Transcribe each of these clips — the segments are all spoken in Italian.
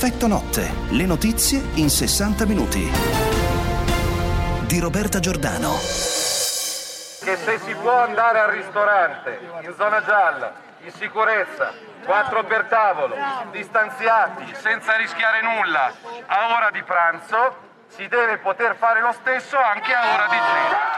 Effetto notte, le notizie in 60 minuti. Di Roberta Giordano. Che se si può andare al ristorante in zona gialla, in sicurezza, 4 per tavolo, distanziati, senza rischiare nulla, a ora di pranzo, si deve poter fare lo stesso anche a ora di cena.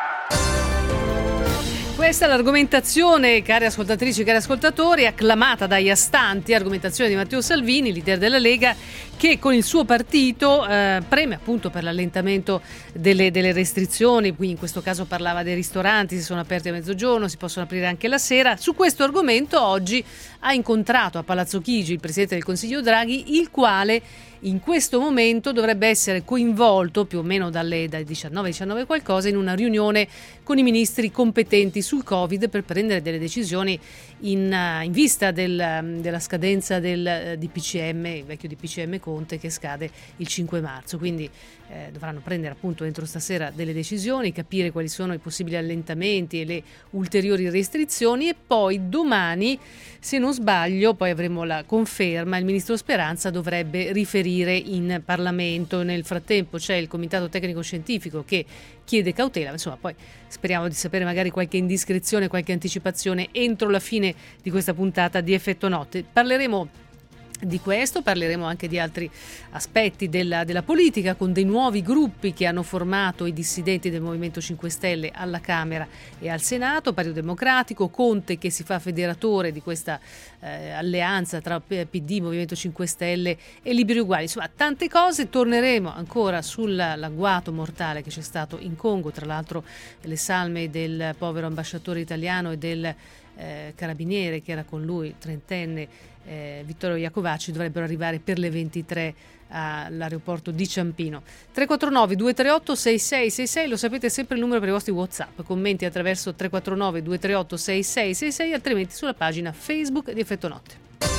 Questa è l'argomentazione, care ascoltatrici e cari ascoltatori, acclamata dagli astanti, argomentazione di Matteo Salvini, leader della Lega, che con il suo partito preme appunto per l'allentamento delle restrizioni. Qui in questo caso parlava dei ristoranti, si sono aperti a mezzogiorno, si possono aprire anche la sera. Su questo argomento oggi ha incontrato a Palazzo Chigi il Presidente del Consiglio Draghi, il quale in questo momento dovrebbe essere coinvolto più o meno dalle 19 qualcosa in una riunione con i ministri competenti sul Covid per prendere delle decisioni in vista della scadenza del DPCM, il vecchio DPCM Conte, che scade il 5 marzo. Quindi dovranno prendere appunto entro stasera delle decisioni, capire quali sono i possibili allentamenti e le ulteriori restrizioni, e poi domani, se non sbaglio, poi avremo la conferma, il ministro Speranza dovrebbe riferire in Parlamento. Nel frattempo c'è il Comitato Tecnico Scientifico che chiede cautela, insomma poi speriamo di sapere magari qualche indiscrezione, qualche anticipazione entro la fine di questa puntata di Effetto Notte. Parleremo di questo, parleremo anche di altri aspetti della politica, con dei nuovi gruppi che hanno formato i dissidenti del Movimento 5 Stelle alla Camera e al Senato, Partito Democratico, Conte che si fa federatore di questa alleanza tra PD, Movimento 5 Stelle e Liberi Uguali. Insomma, tante cose. Torneremo ancora sull'agguato mortale che c'è stato in Congo, tra l'altro le salme del povero ambasciatore italiano e del carabiniere che era con lui, trentenne, Vittorio Iacovacci, dovrebbero arrivare per le 23 all'aeroporto di Ciampino. 349 238 6666, lo sapete, sempre il numero per i vostri WhatsApp, commenti attraverso 349 238 6666, altrimenti sulla pagina Facebook di Effetto Notte.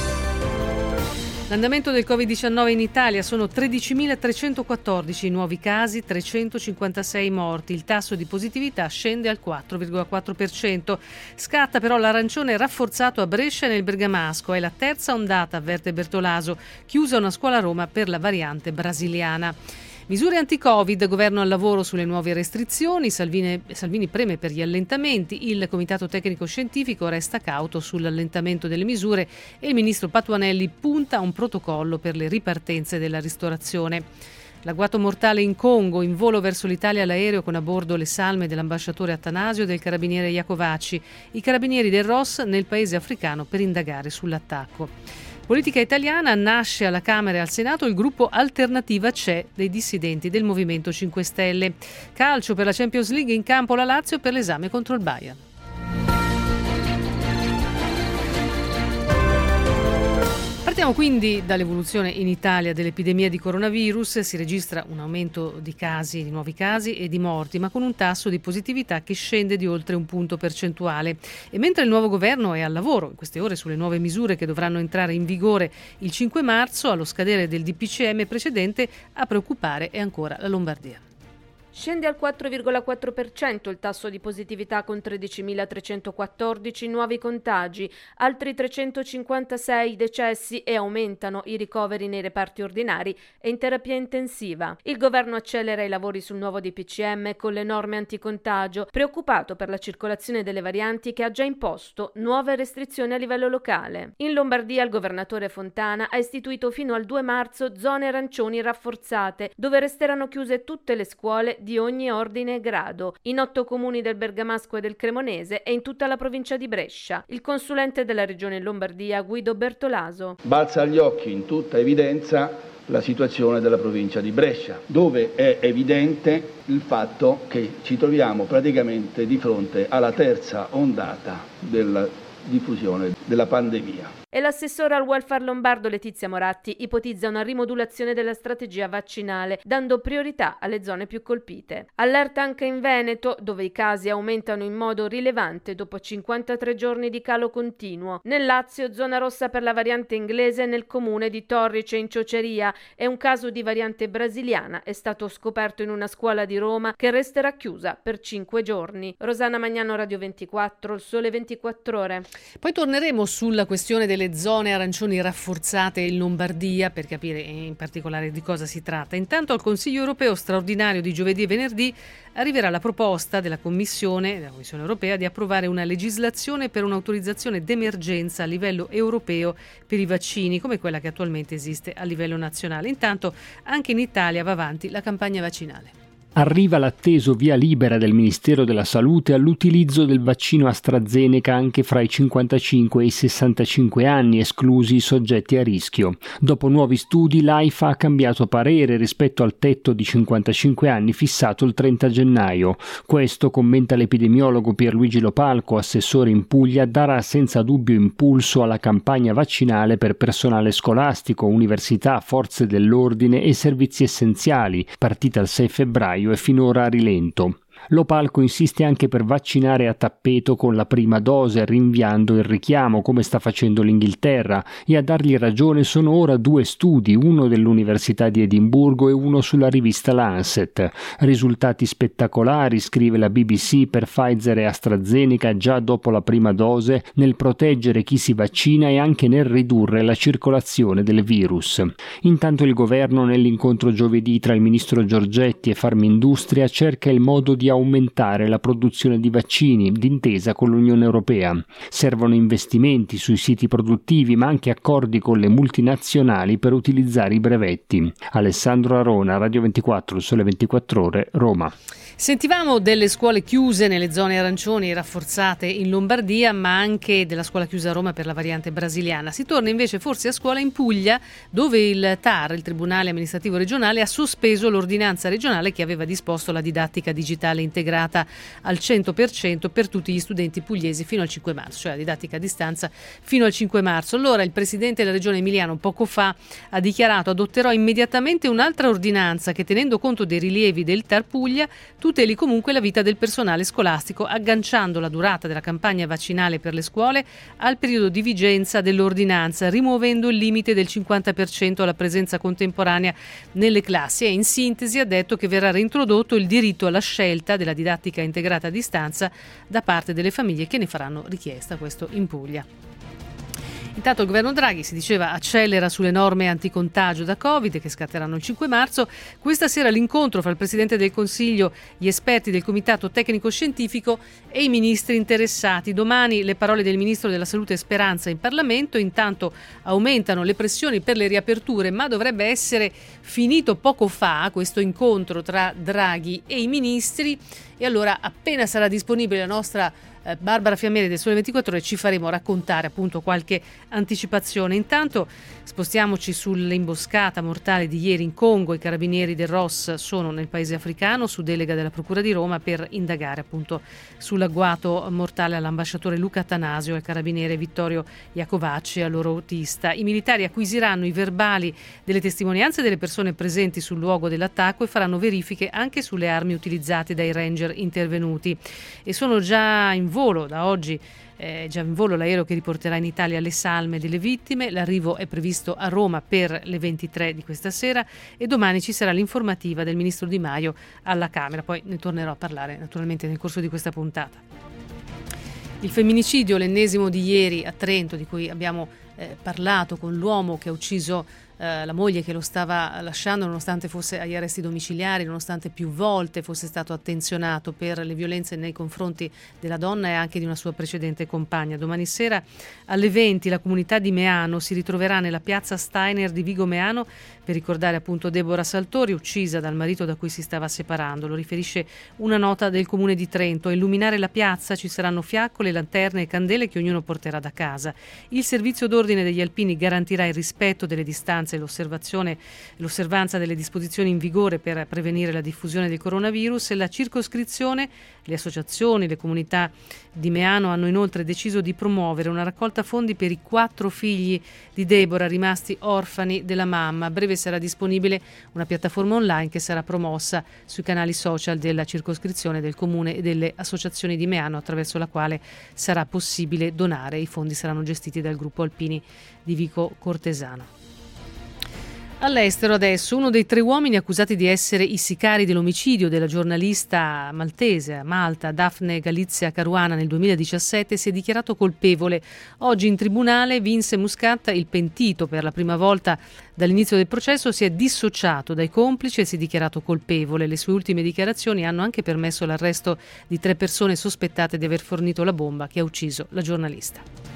L'andamento del Covid-19 in Italia: sono 13.314 nuovi casi, 356 morti. Il tasso di positività scende al 4,4%. Scatta però l'arancione rafforzato a Brescia e nel Bergamasco. È la terza ondata, avverte Bertolaso. Chiusa una scuola a Roma per la variante brasiliana. Misure anti-Covid, governo al lavoro sulle nuove restrizioni, Salvini preme per gli allentamenti, il Comitato Tecnico Scientifico resta cauto sull'allentamento delle misure e il ministro Patuanelli punta a un protocollo per le ripartenze della ristorazione. L'agguato mortale in Congo, in volo verso l'Italia l'aereo con a bordo le salme dell'ambasciatore Attanasio e del carabiniere Iacovacci, i carabinieri del ROS nel paese africano per indagare sull'attacco. Politica italiana: nasce alla Camera e al Senato il gruppo Alternativa C'è dei dissidenti del Movimento 5 Stelle. Calcio: per la Champions League in campo la Lazio per l'esame contro il Bayern. Partiamo quindi dall'evoluzione in Italia dell'epidemia di coronavirus. Si registra un aumento di nuovi casi e di morti, ma con un tasso di positività che scende di oltre un punto percentuale. E mentre il nuovo governo è al lavoro in queste ore sulle nuove misure che dovranno entrare in vigore il 5 marzo, allo scadere del DPCM precedente, a preoccupare è ancora la Lombardia. Scende al 4,4% il tasso di positività, con 13.314 nuovi contagi, altri 356 decessi, e aumentano i ricoveri nei reparti ordinari e in terapia intensiva. Il governo accelera i lavori sul nuovo DPCM con le norme anticontagio, preoccupato per la circolazione delle varianti che ha già imposto nuove restrizioni a livello locale. In Lombardia il governatore Fontana ha istituito fino al 2 marzo zone arancioni rafforzate, dove resteranno chiuse tutte le scuole di ogni ordine e grado, in 8 comuni del Bergamasco e del Cremonese e in tutta la provincia di Brescia. Il consulente della regione Lombardia, Guido Bertolaso: balza agli occhi in tutta evidenza la situazione della provincia di Brescia, dove è evidente il fatto che ci troviamo praticamente di fronte alla terza ondata della diffusione della pandemia. E l'assessore al welfare lombardo Letizia Moratti ipotizza una rimodulazione della strategia vaccinale, dando priorità alle zone più colpite. Allerta anche in Veneto, dove i casi aumentano in modo rilevante dopo 53 giorni di calo continuo. Nel Lazio, zona rossa per la variante inglese nel comune di Torrice in Cioceria, e un caso di variante brasiliana è stato scoperto in una scuola di Roma che resterà chiusa per 5 giorni. Rosanna Magnano, Radio 24, Il Sole 24 Ore. Poi torneremo sulla questione delle le zone arancioni rafforzate in Lombardia, per capire in particolare di cosa si tratta. Intanto al Consiglio europeo straordinario di giovedì e venerdì arriverà la proposta della Commissione europea di approvare una legislazione per un'autorizzazione d'emergenza a livello europeo per i vaccini, come quella che attualmente esiste a livello nazionale. Intanto anche in Italia va avanti la campagna vaccinale. Arriva l'atteso via libera del Ministero della Salute all'utilizzo del vaccino AstraZeneca anche fra i 55 e i 65 anni, esclusi i soggetti a rischio. Dopo nuovi studi, l'AIFA ha cambiato parere rispetto al tetto di 55 anni fissato il 30 gennaio. Questo, commenta l'epidemiologo Pierluigi Lopalco, assessore in Puglia, darà senza dubbio impulso alla campagna vaccinale per personale scolastico, università, forze dell'ordine e servizi essenziali, partita il 6 febbraio e finora a rilento. Lopalco insiste anche per vaccinare a tappeto con la prima dose, rinviando il richiamo, come sta facendo l'Inghilterra, e a dargli ragione sono ora 2 studi, uno dell'Università di Edimburgo e uno sulla rivista Lancet. Risultati spettacolari, scrive la BBC, per Pfizer e AstraZeneca già dopo la prima dose, nel proteggere chi si vaccina e anche nel ridurre la circolazione del virus. Intanto il governo, nell'incontro giovedì tra il ministro Giorgetti e Farmindustria, cerca il modo di aumentare la produzione di vaccini d'intesa con l'Unione Europea. Servono investimenti sui siti produttivi, ma anche accordi con le multinazionali per utilizzare i brevetti. Alessandro Arona, Radio 24, Il Sole 24 Ore, Roma. Sentivamo delle scuole chiuse nelle zone arancioni rafforzate in Lombardia, ma anche della scuola chiusa a Roma per la variante brasiliana. Si torna invece forse a scuola in Puglia, dove il TAR, il Tribunale Amministrativo Regionale, ha sospeso l'ordinanza regionale che aveva disposto la didattica digitale integrata al 100% per tutti gli studenti pugliesi fino al 5 marzo, cioè la didattica a distanza fino al 5 marzo. Allora il Presidente della Regione Emiliano poco fa ha dichiarato: adotterò immediatamente un'altra ordinanza che, tenendo conto dei rilievi del TAR Puglia, tuteli comunque la vita del personale scolastico, agganciando la durata della campagna vaccinale per le scuole al periodo di vigenza dell'ordinanza, rimuovendo il limite del 50% alla presenza contemporanea nelle classi, e in sintesi ha detto che verrà reintrodotto il diritto alla scelta della didattica integrata a distanza da parte delle famiglie che ne faranno richiesta, questo in Puglia. Intanto il governo Draghi, si diceva, accelera sulle norme anticontagio da Covid che scatteranno il 5 marzo. Questa sera l'incontro fra il Presidente del Consiglio, gli esperti del Comitato Tecnico Scientifico e i ministri interessati. Domani le parole del Ministro della Salute Speranza in Parlamento. Intanto aumentano le pressioni per le riaperture, ma dovrebbe essere finito poco fa questo incontro tra Draghi e i ministri, e allora appena sarà disponibile la nostra Barbara Fiammeri del Sole 24 Ore ci faremo raccontare appunto qualche anticipazione. Intanto spostiamoci sull'imboscata mortale di ieri in Congo. I carabinieri del ROS sono nel paese africano su delega della Procura di Roma per indagare appunto sull'agguato mortale all'ambasciatore Luca Attanasio e al carabiniere Vittorio Iacovacci e al loro autista. I militari acquisiranno i verbali delle testimonianze delle persone presenti sul luogo dell'attacco e faranno verifiche anche sulle armi utilizzate dai ranger intervenuti. E sono già in volo da oggi, già in volo l'aereo che riporterà in Italia le salme delle vittime. L'arrivo è previsto a Roma per le 23 di questa sera e domani ci sarà l'informativa del ministro Di Maio alla Camera. Poi ne tornerò a parlare naturalmente nel corso di questa puntata. Il femminicidio, l'ennesimo di ieri a Trento, di cui abbiamo parlato, con l'uomo che ha ucciso la moglie che lo stava lasciando nonostante fosse agli arresti domiciliari, nonostante più volte fosse stato attenzionato per le violenze nei confronti della donna e anche di una sua precedente compagna. Domani sera alle 20 la comunità di Meano si ritroverà nella piazza Steiner di Vigo Meano per ricordare appunto Deborah Saltori, uccisa dal marito da cui si stava separando. Lo riferisce una nota del comune di Trento. A illuminare la piazza ci saranno fiaccole, lanterne e candele che ognuno porterà da casa. Il servizio d'ordine degli alpini garantirà il rispetto delle distanze e l'osservanza delle disposizioni in vigore per prevenire la diffusione del coronavirus. E la circoscrizione, le associazioni, le comunità di Meano hanno inoltre deciso di promuovere una raccolta fondi per i 4 figli di Deborah rimasti orfani della mamma. A breve sarà disponibile una piattaforma online che sarà promossa sui canali social della circoscrizione, del comune e delle associazioni di Meano, attraverso la quale sarà possibile donare. I fondi saranno gestiti dal gruppo Alpini di Vico Cortesano. All'estero adesso, uno dei 3 uomini accusati di essere i sicari dell'omicidio della giornalista maltese a Malta, Daphne Galizia Caruana, nel 2017 si è dichiarato colpevole. Oggi in tribunale Vince Muscat, il pentito per la prima volta dall'inizio del processo, si è dissociato dai complici e si è dichiarato colpevole. Le sue ultime dichiarazioni hanno anche permesso l'arresto di 3 persone sospettate di aver fornito la bomba che ha ucciso la giornalista.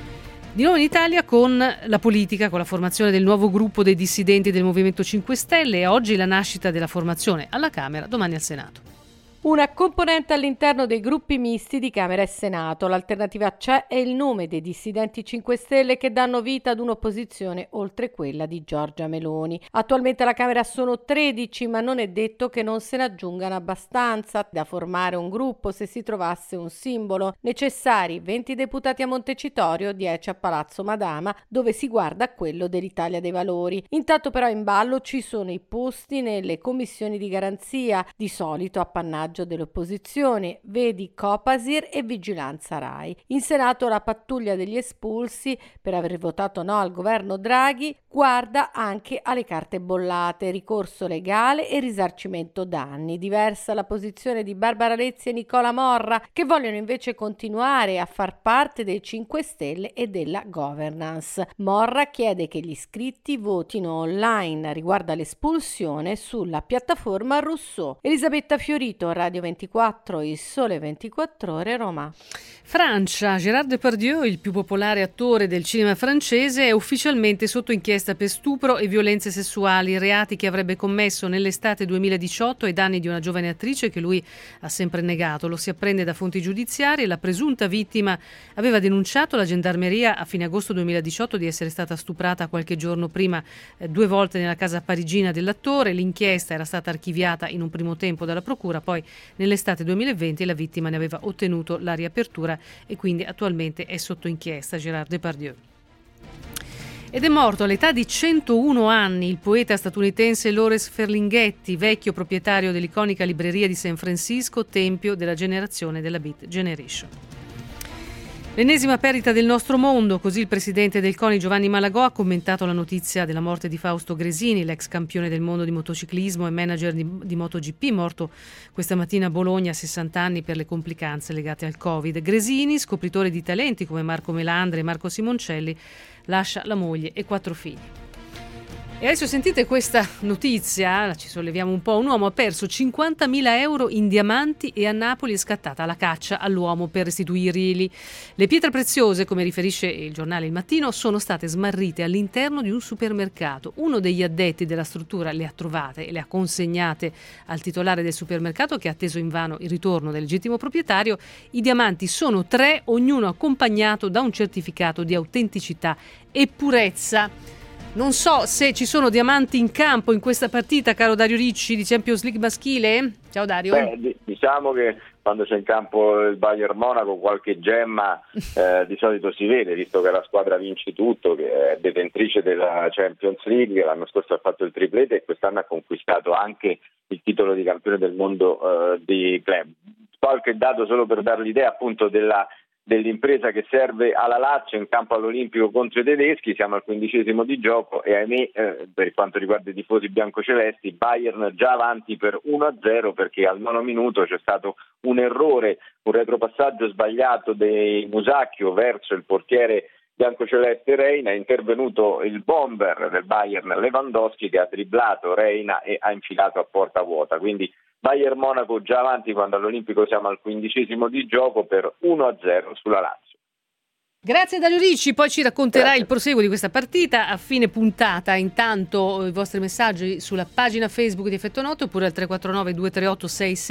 Di nuovo in Italia con la politica, con la formazione del nuovo gruppo dei dissidenti del Movimento 5 Stelle e oggi la nascita della formazione alla Camera, domani al Senato. Una componente all'interno dei gruppi misti di Camera e Senato. L'alternativa c'è è il nome dei dissidenti 5 Stelle che danno vita ad un'opposizione oltre quella di Giorgia Meloni. Attualmente alla Camera sono 13, ma non è detto che non se ne aggiungano abbastanza da formare un gruppo se si trovasse un simbolo. Necessari 20 deputati a Montecitorio, 10 a Palazzo Madama, dove si guarda a quello dell'Italia dei Valori. Intanto però in ballo ci sono i posti nelle commissioni di garanzia, di solito appannaggio dell'opposizione, vedi Copasir e Vigilanza Rai. In Senato la pattuglia degli espulsi per aver votato no al governo Draghi guarda anche alle carte bollate, ricorso legale e risarcimento danni. Diversa la posizione di Barbara Lezzi e Nicola Morra, che vogliono invece continuare a far parte dei 5 Stelle e della governance. Morra chiede che gli iscritti votino online riguardo all'espulsione sulla piattaforma Rousseau. Elisabetta Fiorito, Radio 24, Il Sole 24 Ore, Roma. Francia, Gérard Depardieu, il più popolare attore del cinema francese, è ufficialmente sotto inchiesta per stupro e violenze sessuali, reati che avrebbe commesso nell'estate 2018 ai danni di una giovane attrice che lui ha sempre negato. Lo si apprende da fonti giudiziarie. La presunta vittima aveva denunciato alla gendarmeria a fine agosto 2018 di essere stata stuprata qualche giorno prima 2 volte nella casa parigina dell'attore. L'inchiesta era stata archiviata in un primo tempo dalla procura, poi nell'estate 2020 la vittima ne aveva ottenuto la riapertura e quindi attualmente è sotto inchiesta Gérard Depardieu. Ed è morto all'età di 101 anni il poeta statunitense Lawrence Ferlinghetti, vecchio proprietario dell'iconica libreria di San Francisco, tempio della generazione della Beat Generation. L'ennesima perdita del nostro mondo, così il presidente del CONI Giovanni Malagò ha commentato la notizia della morte di Fausto Gresini, l'ex campione del mondo di motociclismo e manager di MotoGP, morto questa mattina a Bologna a 60 anni per le complicanze legate al Covid. Gresini, scopritore di talenti come Marco Melandri e Marco Simoncelli, lascia la moglie e 4 figli. E adesso sentite questa notizia, ci solleviamo un po', un uomo ha perso 50.000 euro in diamanti e a Napoli è scattata la caccia all'uomo per restituirli. Le pietre preziose, come riferisce il giornale Il Mattino, sono state smarrite all'interno di un supermercato. Uno degli addetti della struttura le ha trovate e le ha consegnate al titolare del supermercato che ha atteso invano il ritorno del legittimo proprietario. I diamanti sono 3, ognuno accompagnato da un certificato di autenticità e purezza. Non so se ci sono diamanti in campo in questa partita, caro Dario Ricci, di Champions League maschile. Ciao Dario. Diciamo che quando c'è in campo il Bayern Monaco qualche gemma di solito si vede, visto che la squadra vince tutto, che è detentrice della Champions League, l'anno scorso ha fatto il triplete e quest'anno ha conquistato anche il titolo di campione del mondo di club. Qualche dato solo per dare l'idea appunto dell'impresa che serve alla Lazio in campo all'Olimpico contro i tedeschi. Siamo al 15° di gioco e ahimè per quanto riguarda i tifosi biancocelesti Bayern già avanti per 1-0 perché al 9° minuto c'è stato un errore, un retropassaggio sbagliato di Musacchio verso il portiere biancoceleste Reina. È intervenuto il bomber del Bayern Lewandowski che ha dribblato Reina e ha infilato a porta vuota, quindi Bayern Monaco già avanti quando all'Olimpico siamo al 15° di gioco per 1-0 sulla Lazio. Grazie Dario Ricci, poi ci racconterà il proseguo di questa partita a fine puntata. Intanto i vostri messaggi sulla pagina Facebook di Effetto Notte oppure al 349 238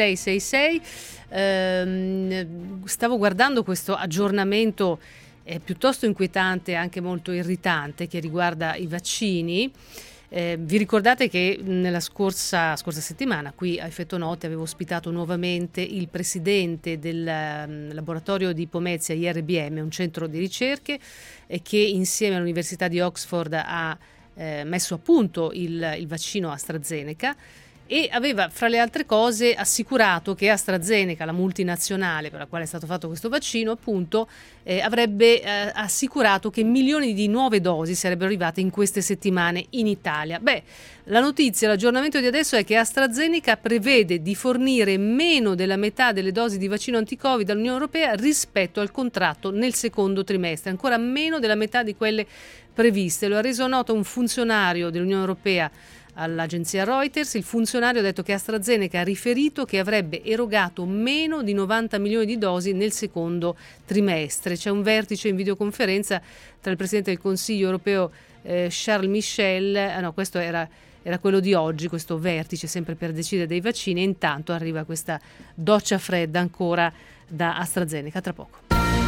6666. Stavo guardando questo aggiornamento piuttosto inquietante e anche molto irritante che riguarda i vaccini. Vi ricordate che nella scorsa settimana qui a Effetto Notte avevo ospitato nuovamente il presidente del laboratorio di Pomezia IRBM, un centro di ricerche che insieme all'Università di Oxford ha messo a punto il vaccino AstraZeneca e aveva fra le altre cose assicurato che AstraZeneca, la multinazionale per la quale è stato fatto questo vaccino, appunto avrebbe assicurato che milioni di nuove dosi sarebbero arrivate in queste settimane in Italia. La notizia, l'aggiornamento di adesso è che AstraZeneca prevede di fornire meno della metà delle dosi di vaccino anti-Covid all'Unione Europea rispetto al contratto nel secondo trimestre, ancora meno della metà di quelle previste. Lo ha reso noto un funzionario dell'Unione Europea all'agenzia Reuters. Il funzionario ha detto che AstraZeneca ha riferito che avrebbe erogato meno di 90 milioni di dosi nel secondo trimestre. C'è un vertice in videoconferenza tra il Presidente del Consiglio europeo Charles Michel, questo era quello di oggi, questo vertice sempre per decidere dei vaccini, e intanto arriva questa doccia fredda ancora da AstraZeneca. Tra poco.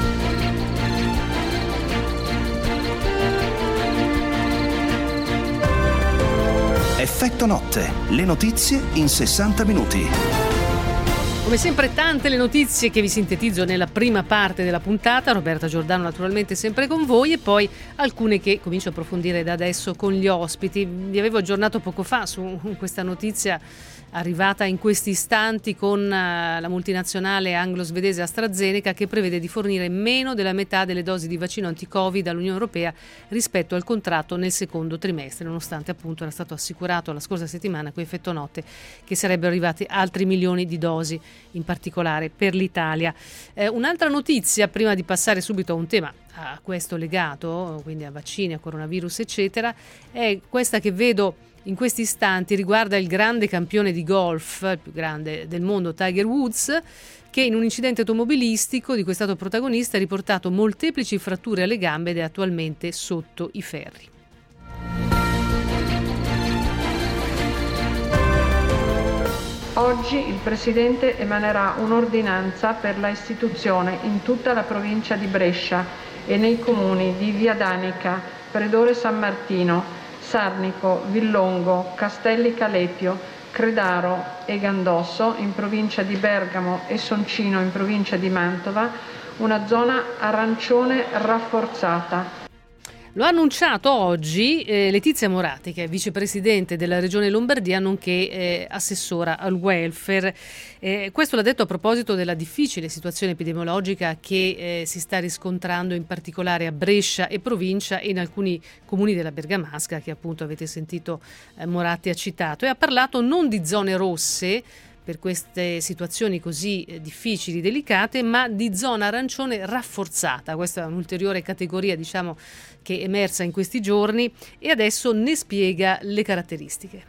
Effetto notte, le notizie in 60 minuti. Come sempre tante le notizie che vi sintetizzo nella prima parte della puntata, Roberta Giordano naturalmente sempre con voi, e poi alcune che comincio a approfondire da adesso con gli ospiti. Vi avevo aggiornato poco fa su questa notizia arrivata in questi istanti con la multinazionale anglo-svedese AstraZeneca, che prevede di fornire meno della metà delle dosi di vaccino anti-Covid all'Unione Europea rispetto al contratto nel secondo trimestre, nonostante appunto era stato assicurato la scorsa settimana con effetto notte che sarebbero arrivati altri milioni di dosi, in particolare per l'Italia. Un'altra notizia, prima di passare subito a un tema a questo legato, quindi a vaccini, a coronavirus eccetera, è questa che vedo in questi istanti, riguarda il grande campione di golf, il più grande del mondo, Tiger Woods, che in un incidente automobilistico di cui è stato protagonista ha riportato molteplici fratture alle gambe ed è attualmente sotto i ferri. Oggi il Presidente emanerà un'ordinanza per la istituzione in tutta la provincia di Brescia e nei comuni di Via Danica, Predore San Martino, Sarnico, Villongo, Castelli Calepio, Credaro e Gandosso in provincia di Bergamo e Soncino in provincia di Mantova, una zona arancione rafforzata. Lo ha annunciato oggi Letizia Moratti, che è vicepresidente della Regione Lombardia, nonché assessora al welfare. Questo l'ha detto a proposito della difficile situazione epidemiologica che si sta riscontrando in particolare a Brescia e provincia e in alcuni comuni della Bergamasca, che appunto avete sentito Moratti ha citato, e ha parlato non di zone rosse per queste situazioni così difficili, delicate, ma di zona arancione rafforzata. Questa è un'ulteriore categoria, diciamo, che è emersa in questi giorni, e adesso ne spiega le caratteristiche.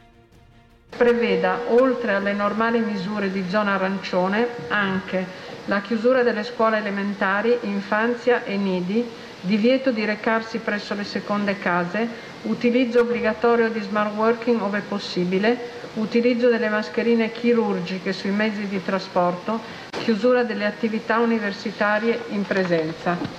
Preveda, oltre alle normali misure di zona arancione, anche la chiusura delle scuole elementari, infanzia e nidi, divieto di recarsi presso le seconde case, utilizzo obbligatorio di smart working ove possibile, utilizzo delle mascherine chirurgiche sui mezzi di trasporto, chiusura delle attività universitarie in presenza.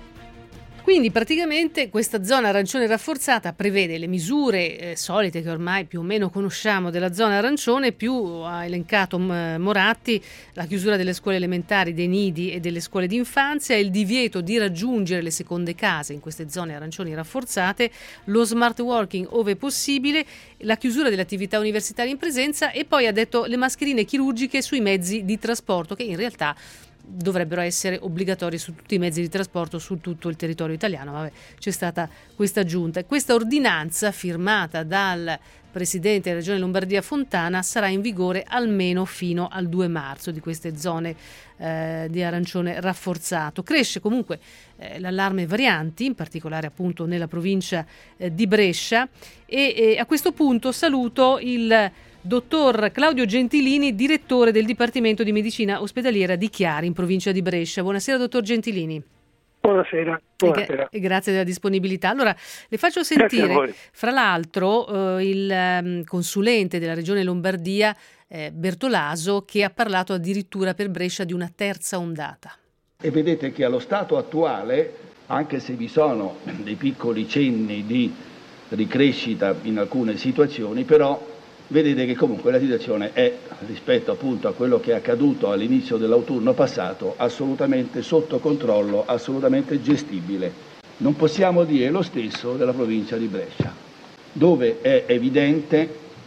Quindi praticamente questa zona arancione rafforzata prevede le misure solite che ormai più o meno conosciamo della zona arancione, più ha elencato Moratti la chiusura delle scuole elementari, dei nidi e delle scuole d'infanzia, il divieto di raggiungere le seconde case in queste zone arancioni rafforzate, lo smart working ove possibile, la chiusura delle attività universitarie in presenza, e poi ha detto le mascherine chirurgiche sui mezzi di trasporto, che in realtà dovrebbero essere obbligatorie su tutti i mezzi di trasporto su tutto il territorio italiano. C'è stata questa aggiunta. Questa ordinanza, firmata dal Presidente della Regione Lombardia Fontana, sarà in vigore almeno fino al 2 marzo di queste zone di arancione rafforzato. Cresce comunque l'allarme varianti, in particolare appunto nella provincia di Brescia, e a questo punto saluto il dottor Claudio Gentilini, direttore del Dipartimento di Medicina Ospedaliera di Chiari, in provincia di Brescia. Buonasera, dottor Gentilini. Buonasera. E grazie della disponibilità. Allora, le faccio sentire, fra l'altro, il consulente della Regione Lombardia, Bertolaso, che ha parlato addirittura per Brescia di una terza ondata. E vedete che allo stato attuale, anche se vi sono dei piccoli cenni di ricrescita in alcune situazioni, però vedete che comunque la situazione è, rispetto appunto a quello che è accaduto all'inizio dell'autunno passato, assolutamente sotto controllo, assolutamente gestibile. Non possiamo dire lo stesso della provincia di Brescia, dove è evidente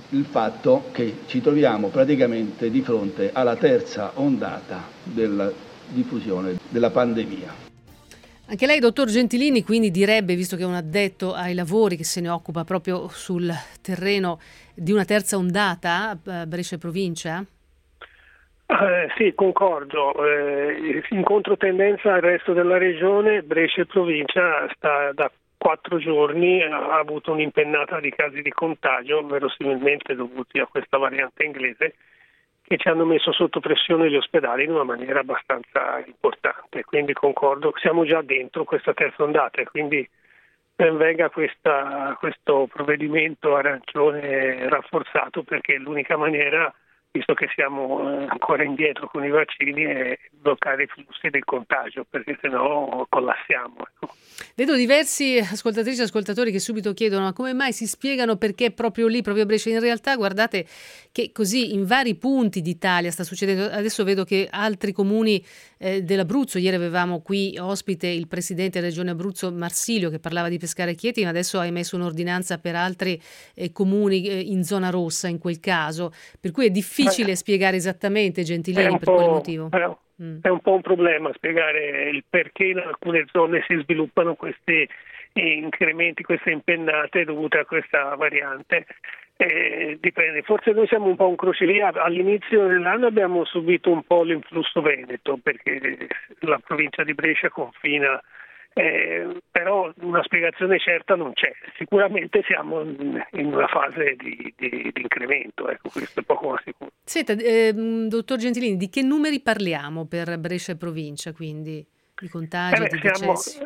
il fatto che ci troviamo praticamente di fronte alla terza ondata della diffusione della pandemia. Anche lei, dottor Gentilini, quindi direbbe, visto che è un addetto ai lavori che se ne occupa proprio sul terreno di una terza ondata a Brescia e provincia? Sì, concordo. In controtendenza al resto della regione, Brescia e provincia sta da 4 giorni ha avuto un'impennata di casi di contagio, verosimilmente dovuti a questa variante inglese, che ci hanno messo sotto pressione gli ospedali in una maniera abbastanza importante. Quindi concordo, siamo già dentro questa terza ondata e quindi ben venga questo provvedimento arancione rafforzato, perché è l'unica maniera, visto che siamo ancora indietro con i vaccini, è bloccare i flussi del contagio, perché sennò collassiamo. Ecco. Vedo diversi ascoltatrici e ascoltatori che subito chiedono come mai si spiegano perché proprio lì, proprio a Brescia. In realtà guardate che così in vari punti d'Italia sta succedendo. Adesso vedo che altri comuni dell'Abruzzo, ieri avevamo qui ospite il presidente della regione Abruzzo Marsilio che parlava di Pescara e Chieti, ma adesso ha emesso un'ordinanza per altri comuni in zona rossa in quel caso, per cui è difficile spiegare esattamente, Gentilini, per quale motivo. È un po' un problema spiegare il perché in alcune zone si sviluppano questi incrementi, queste impennate dovute a questa variante. Dipende, forse noi siamo un po' un crocevia. All'inizio dell'anno abbiamo subito un po' l'influsso veneto perché la provincia di Brescia confina, però una spiegazione certa non c'è. Sicuramente siamo in una fase di incremento, ecco, questo è poco ma sicuro. Senta, dottor Gentilini, di che numeri parliamo per Brescia e provincia, quindi di contagi, di decessi?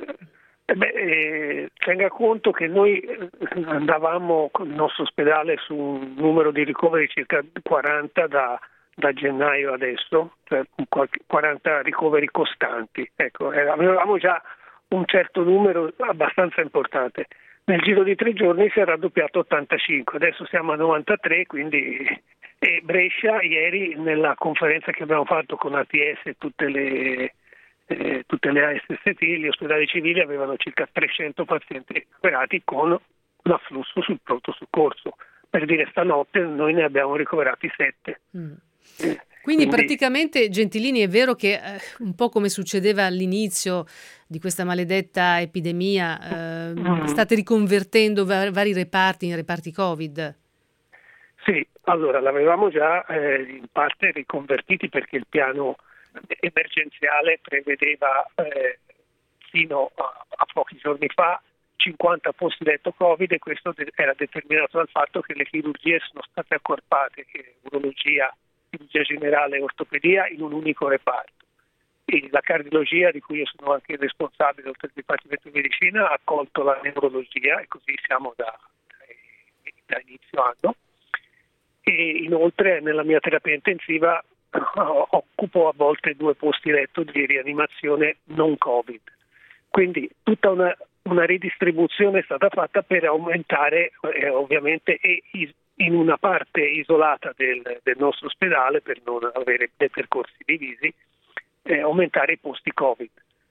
Tenga conto che noi andavamo con il nostro ospedale su un numero di ricoveri circa 40 da gennaio adesso, cioè 40 ricoveri costanti. Ecco, avevamo già un certo numero abbastanza importante. Nel giro di 3 giorni si è raddoppiato a 85, adesso siamo a 93, quindi Brescia ieri nella conferenza che abbiamo fatto con ATS e tutte le ASST, gli ospedali civili avevano circa 300 pazienti ricoverati con l'afflusso sul pronto soccorso. Per dire, stanotte noi ne abbiamo ricoverati 7. Quindi praticamente, Gentilini, è vero che un po' come succedeva all'inizio di questa maledetta epidemia, state riconvertendo vari reparti in reparti Covid? Sì, allora l'avevamo già in parte riconvertiti perché il piano emergenziale prevedeva fino a pochi giorni fa 50 posti letto Covid, e questo era determinato dal fatto che le chirurgie sono state accorpate, che urologia, chirurgia generale e ortopedia in un unico reparto. E la cardiologia, di cui io sono anche responsabile oltre al Dipartimento di Medicina, ha accolto la neurologia e così siamo da inizio anno. E inoltre nella mia terapia intensiva occupo a volte 2 posti letto di rianimazione non Covid. Quindi tutta una ridistribuzione è stata fatta per aumentare ovviamente in una parte isolata del nostro ospedale, per non avere dei percorsi divisi, aumentare i posti Covid.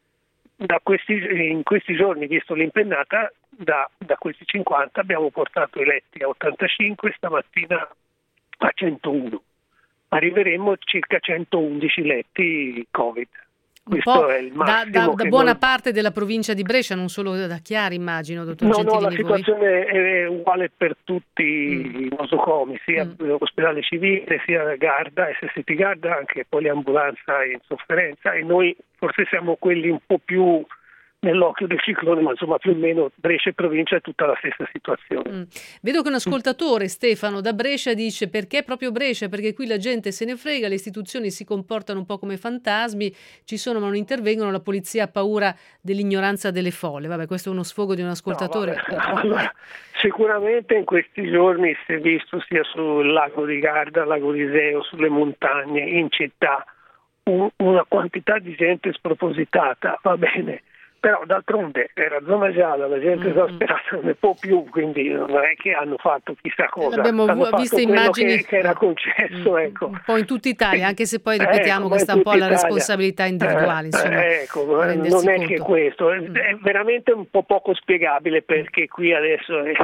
In questi giorni, visto l'impennata, da questi 50 abbiamo portato i letti a 85, stamattina a 101. Arriveremo circa 111 letti Covid. Questo è il massimo da buona parte della provincia di Brescia, non solo da Chiari, immagino, dottor Gentilini. No, la situazione è uguale per tutti i nosocomi, sia l'ospedale civile, sia Garda, SST Garda, anche poliambulanza in sofferenza, e noi forse siamo quelli un po' più nell'occhio del ciclone, ma insomma più o meno Brescia e provincia è tutta la stessa situazione. Vedo che un ascoltatore, Stefano, da Brescia dice: perché proprio Brescia? Perché qui la gente se ne frega, le istituzioni si comportano un po' come fantasmi, ci sono ma non intervengono, la polizia ha paura dell'ignoranza delle folle. Vabbè, questo è uno sfogo di un ascoltatore. Allora, sicuramente in questi giorni si è visto sia sul lago di Garda, lago di Iseo, sulle montagne, in città, una quantità di gente spropositata, va bene. Però d'altronde era zona gialla, la gente esasperata non ne può più, quindi non è che hanno fatto chissà cosa. Abbiamo visto immagini che era concesso, ecco. Un po' in tutta Italia, anche se poi ripetiamo che sta un po' alla responsabilità individuale. Insomma, non è che questo, è veramente un po' poco spiegabile, perché qui adesso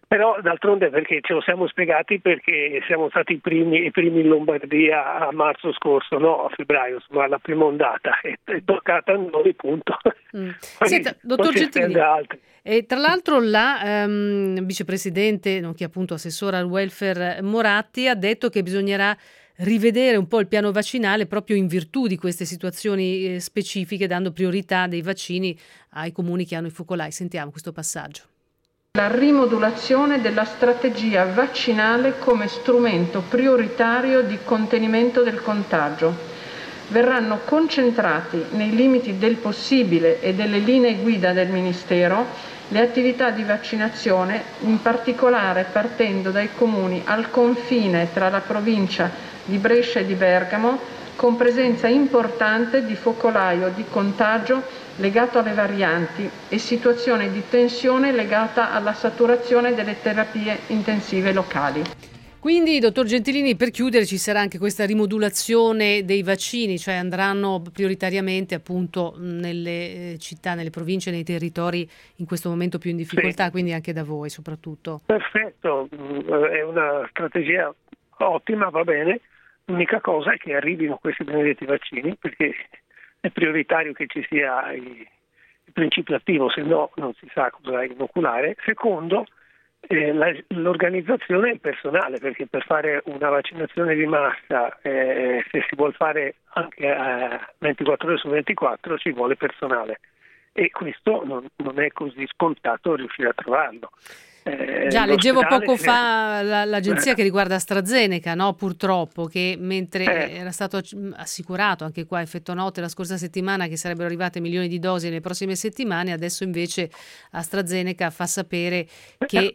Però d'altronde perché ce lo siamo spiegati, perché siamo stati i primi in Lombardia a marzo scorso, no, a febbraio, insomma, la prima ondata, è toccata a noi, punto. Senta, dottor Gentilini, e tra l'altro la vicepresidente, nonché appunto assessora al welfare Moratti, ha detto che bisognerà rivedere un po' il piano vaccinale proprio in virtù di queste situazioni specifiche, dando priorità dei vaccini ai comuni che hanno i focolai. Sentiamo questo passaggio. La rimodulazione della strategia vaccinale come strumento prioritario di contenimento del contagio. Verranno concentrati nei limiti del possibile e delle linee guida del Ministero le attività di vaccinazione, in particolare partendo dai comuni al confine tra la provincia di Brescia e di Bergamo, con presenza importante di focolaio di contagio legato alle varianti e situazione di tensione legata alla saturazione delle terapie intensive locali. Quindi, dottor Gentilini, per chiudere ci sarà anche questa rimodulazione dei vaccini, cioè andranno prioritariamente appunto nelle città, nelle province, nei territori in questo momento più in difficoltà, sì. Quindi anche da voi soprattutto. Perfetto, è una strategia ottima, va bene. L'unica cosa è che arrivino questi benedetti vaccini, perché è prioritario che ci sia il principio attivo, se no non si sa cosa inoculare. Secondo, l'organizzazione e il personale, perché per fare una vaccinazione di massa, se si vuol fare anche 24 ore su 24, ci vuole personale, e questo non è così scontato riuscire a trovarlo. Già, leggevo poco fa l'agenzia che riguarda AstraZeneca, no? Purtroppo, che mentre era stato assicurato anche qua effetto notte la scorsa settimana che sarebbero arrivate milioni di dosi nelle prossime settimane, adesso invece AstraZeneca fa sapere che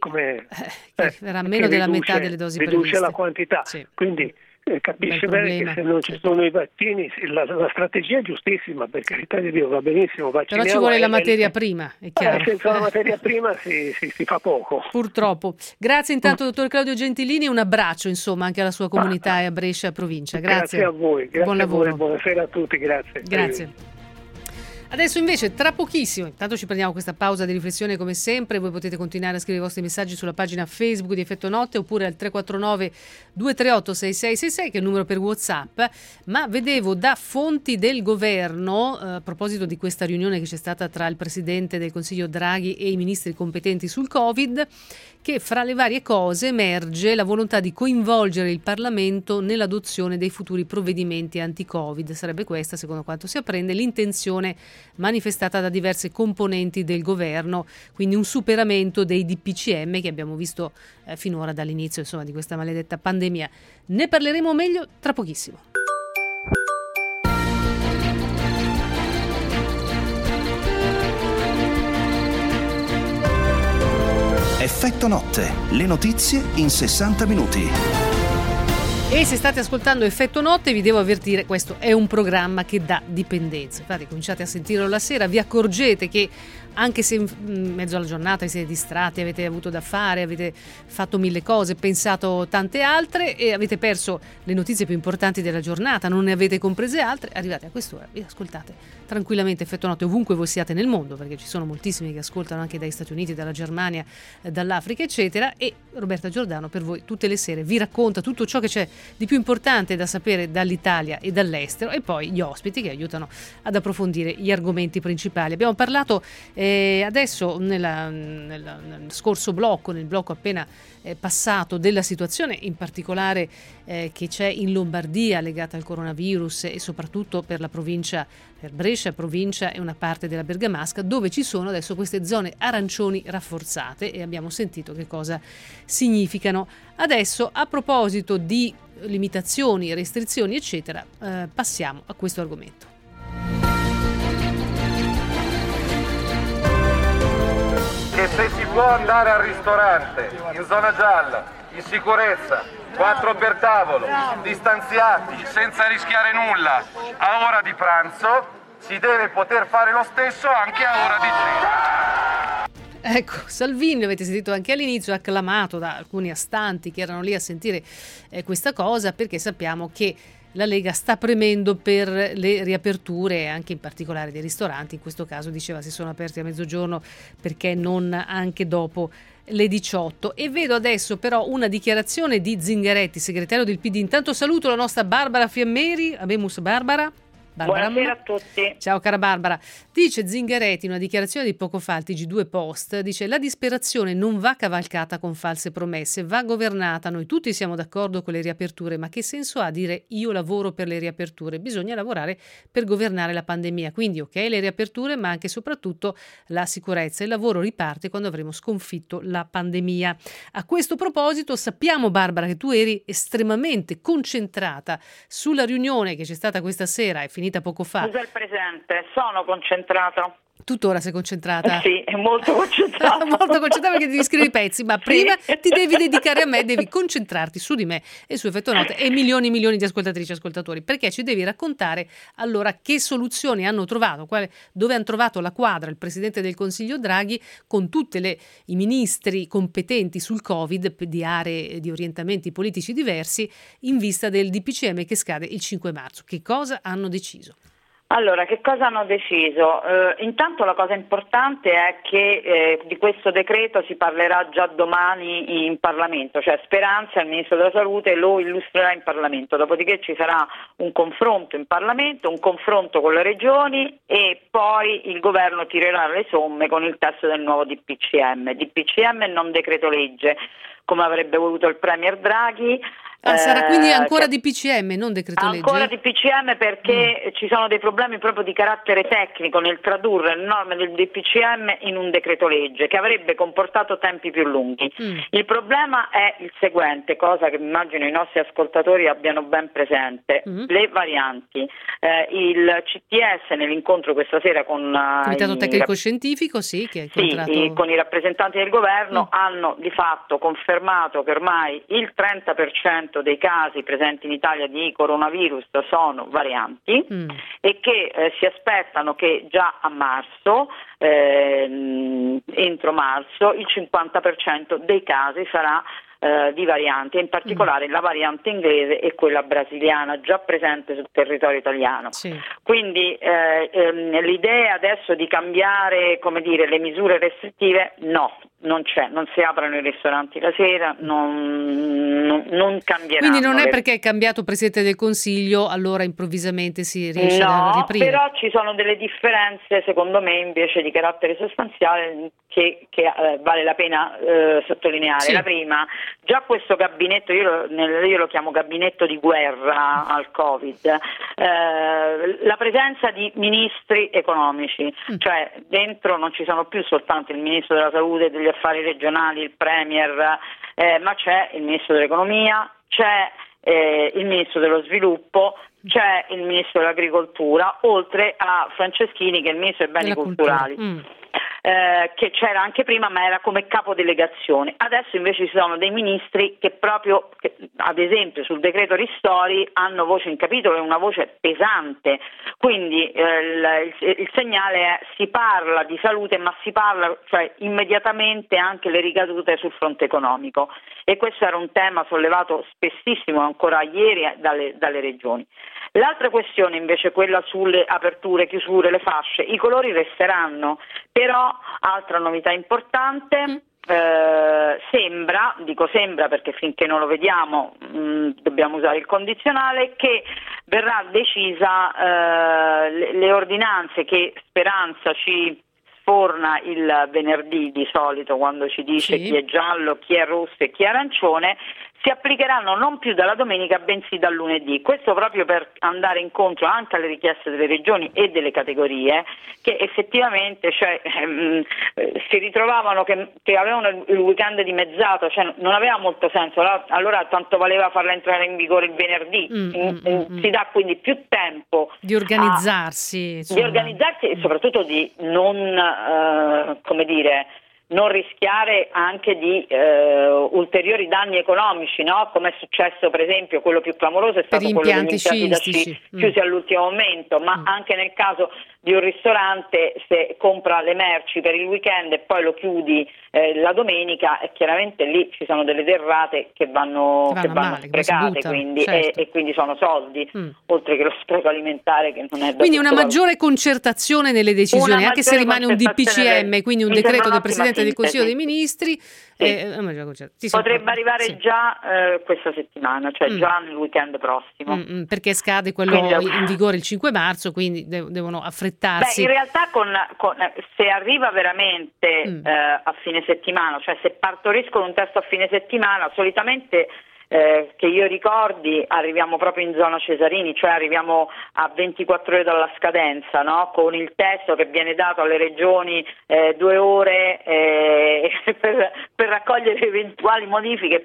verrà meno della metà delle dosi previste. Riduce la quantità, sì. Quindi capisce bene che se non ci sono i vaccini la strategia è giustissima, per carità di Dio, va benissimo, però ci vuole la materia prima, è chiaro. Senza la materia prima si fa poco, purtroppo. Grazie intanto dottor Claudio Gentilini, un abbraccio insomma anche alla sua comunità e a Brescia provincia. Grazie a voi, grazie, buon lavoro, buonasera a tutti, grazie. Adesso invece tra pochissimo, intanto ci prendiamo questa pausa di riflessione come sempre, voi potete continuare a scrivere i vostri messaggi sulla pagina Facebook di Effetto Notte oppure al 349 238 6666 che è il numero per WhatsApp, ma vedevo da fonti del governo, a proposito di questa riunione che c'è stata tra il Presidente del Consiglio Draghi e i ministri competenti sul Covid, che fra le varie cose emerge la volontà di coinvolgere il Parlamento nell'adozione dei futuri provvedimenti anti-Covid. Sarebbe questa, secondo quanto si apprende, l'intenzione manifestata da diverse componenti del governo, quindi un superamento dei DPCM che abbiamo visto finora dall'inizio, insomma, di questa maledetta pandemia. Ne parleremo meglio tra pochissimo. Effetto Notte, le notizie in 60 minuti. E se state ascoltando Effetto Notte vi devo avvertire, questo è un programma che dà dipendenza. Infatti cominciate a sentirlo la sera, vi accorgete che anche se in mezzo alla giornata vi siete distratti, avete avuto da fare, avete fatto mille cose, pensato tante altre e avete perso le notizie più importanti della giornata, non ne avete comprese altre, arrivate a quest'ora, vi ascoltate tranquillamente Effetto Notte ovunque voi siate nel mondo, perché ci sono moltissimi che ascoltano anche dagli Stati Uniti, dalla Germania, dall'Africa eccetera, e Roberta Giordano per voi tutte le sere vi racconta tutto ciò che c'è di più importante da sapere dall'Italia e dall'estero, e poi gli ospiti che aiutano ad approfondire gli argomenti principali. Abbiamo parlato adesso nel scorso blocco, nel blocco appena passato, della situazione in particolare che c'è in Lombardia legata al coronavirus e soprattutto per la provincia, per Brescia provincia e una parte della Bergamasca, dove ci sono adesso queste zone arancioni rafforzate e abbiamo sentito che cosa significano. Adesso, a proposito di limitazioni, restrizioni eccetera, passiamo a questo argomento. Che se si può andare al ristorante in zona gialla, in sicurezza, 4 per tavolo, distanziati, senza rischiare nulla, a ora di pranzo, si deve poter fare lo stesso anche a ora di cena. Ecco, Salvini, l'avete sentito anche all'inizio, acclamato da alcuni astanti che erano lì a sentire questa cosa, perché sappiamo che la Lega sta premendo per le riaperture, anche in particolare dei ristoranti. In questo caso diceva si sono aperti a mezzogiorno, perché non anche dopo le 18. E vedo adesso però una dichiarazione di Zingaretti, segretario del PD. Intanto saluto la nostra Barbara Fiammeri. Abemus Barbara. Buonasera a tutti. Ciao cara Barbara. Dice Zingaretti in una dichiarazione di poco fa al TG2 Post, dice: la disperazione non va cavalcata con false promesse, va governata. Noi tutti siamo d'accordo con le riaperture, ma che senso ha dire io lavoro per le riaperture? Bisogna lavorare per governare la pandemia. Quindi ok le riaperture, ma anche e soprattutto la sicurezza. Il lavoro riparte quando avremo sconfitto la pandemia. A questo proposito sappiamo, Barbara, che tu eri estremamente concentrata sulla riunione che c'è stata questa sera e finita poco fa. Scusa il presente, sono concentrata. Tuttora sei concentrata? Sì, è molto concentrata. Molto concentrata perché devi scrivere i pezzi, ma prima ti devi dedicare a me, devi concentrarti su di me e su Effetto Note e milioni e milioni di ascoltatrici e ascoltatori, perché ci devi raccontare allora che soluzioni hanno trovato, dove hanno trovato la quadra il Presidente del Consiglio Draghi con tutti i ministri competenti sul Covid di aree di orientamenti politici diversi in vista del DPCM che scade il 5 marzo. Che cosa hanno deciso? Allora, che cosa hanno deciso? Intanto la cosa importante è che di questo decreto si parlerà già domani in Parlamento, cioè Speranza, il Ministro della Salute, lo illustrerà in Parlamento, dopodiché ci sarà un confronto in Parlamento, un confronto con le regioni e poi il governo tirerà le somme con il testo del nuovo DPCM e non decreto legge, come avrebbe voluto il Premier Draghi. Sarà quindi ancora DPCM, non decreto legge? Ancora DPCM perché ci sono dei problemi proprio di carattere tecnico nel tradurre le norme del DPCM in un decreto legge che avrebbe comportato tempi più lunghi. Il problema è il seguente, cosa che immagino i nostri ascoltatori abbiano ben presente, le varianti. Il CTS nell'incontro questa sera con il Comitato Tecnico Scientifico, che è con i rappresentanti del governo hanno di fatto confermato che ormai il 30% dei casi presenti in Italia di coronavirus sono varianti e che si aspettano che già a marzo, entro marzo, il 50% dei casi sarà di varianti, e in particolare la variante inglese e quella brasiliana già presente sul territorio italiano. Quindi l'idea adesso di cambiare, le misure restrittive non c'è, non si aprono i ristoranti la sera, non cambieranno. Quindi non è perché è cambiato Presidente del Consiglio allora improvvisamente si riesce a riprendere? Però ci sono delle differenze secondo me invece di carattere sostanziale che vale la pena sottolineare. La prima, già questo gabinetto, io lo chiamo gabinetto di guerra al Covid, la presenza di ministri economici, cioè dentro non ci sono più soltanto il Ministro della Salute, degli Affari Regionali, il Premier, ma c'è il Ministro dell'Economia, c'è il Ministro dello Sviluppo, c'è il Ministro dell'Agricoltura, oltre a Franceschini che è il Ministro dei Beni Culturali. Che c'era anche prima ma era come capodelegazione. Adesso invece ci sono dei ministri che proprio, ad esempio sul decreto ristori, hanno voce in capitolo e una voce pesante, quindi il segnale è si parla di salute ma si parla immediatamente anche le ricadute sul fronte economico, e questo era un tema sollevato spessissimo ancora ieri dalle regioni. L'altra questione invece è quella sulle aperture, chiusure, le fasce. I colori resteranno, però altra novità importante, sembra perché finché non lo vediamo dobbiamo usare il condizionale, che verrà decisa le ordinanze che Speranza ci sforna il venerdì di solito quando ci dice chi è giallo, chi è rosso e chi è arancione, si applicheranno non più dalla domenica bensì dal lunedì. Questo proprio per andare incontro anche alle richieste delle regioni e delle categorie che effettivamente si ritrovavano che avevano il weekend dimezzato, non aveva molto senso, allora tanto valeva farla entrare in vigore il venerdì. Si dà quindi più tempo di organizzarsi e soprattutto di non rischiare anche di ulteriori danni economici, come è successo per esempio, quello più clamoroso è stato quello degli impianti da sci chiusi all'ultimo momento, ma anche nel caso di un ristorante, se compra le merci per il weekend e poi lo chiudi la domenica, e chiaramente lì ci sono delle derrate che vanno sprecate, e quindi sono soldi, oltre che lo spreco alimentare che non è da quindi una maggiore concertazione nelle decisioni, anche se rimane un DPCM, quindi un decreto del Presidente del Consiglio dei Ministri, Potrebbe arrivare già questa settimana, cioè già nel weekend prossimo. Perché scade quello in vigore il 5 marzo, quindi devono affrettarsi. In realtà se arriva veramente a fine settimana, cioè se partoriscono un testo a fine settimana, solitamente che io ricordi arriviamo proprio in zona Cesarini, cioè arriviamo a 24 ore dalla scadenza, no? Con il testo che viene dato alle regioni 2 ore per raccogliere eventuali modifiche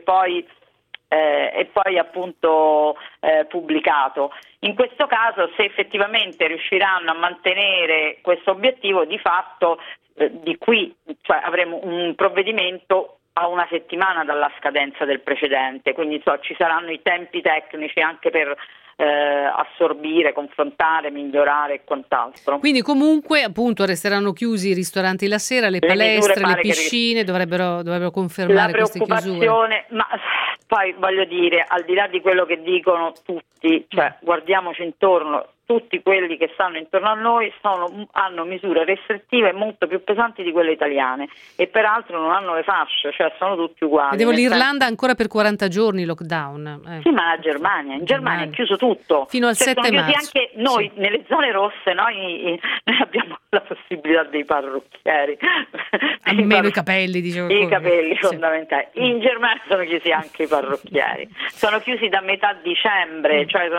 e poi appunto pubblicato. In questo caso, se effettivamente riusciranno a mantenere questo obiettivo, di fatto di qui, cioè, avremo un provvedimento a una settimana dalla scadenza del precedente, quindi ci saranno i tempi tecnici anche per assorbire, confrontare, migliorare e quant'altro. Quindi comunque appunto resteranno chiusi i ristoranti la sera, le palestre, le piscine dovrebbero confermare queste chiusure. Ma poi voglio dire, al di là di quello che dicono tutti, cioè guardiamoci intorno, tutti quelli che stanno intorno a noi hanno misure restrittive molto più pesanti di quelle italiane e peraltro non hanno le fasce, cioè sono tutti uguali. Vedevo l'Irlanda ancora per 40 giorni lockdown. Sì, ma in Germania è chiuso tutto. Fino al 7 marzo. Anche noi, nelle zone rosse, noi abbiamo la possibilità dei parrucchieri. Almeno i capelli, dicevo. I capelli fondamentali. In Germania sono chiusi anche i parrucchieri. Sono chiusi da metà dicembre, cioè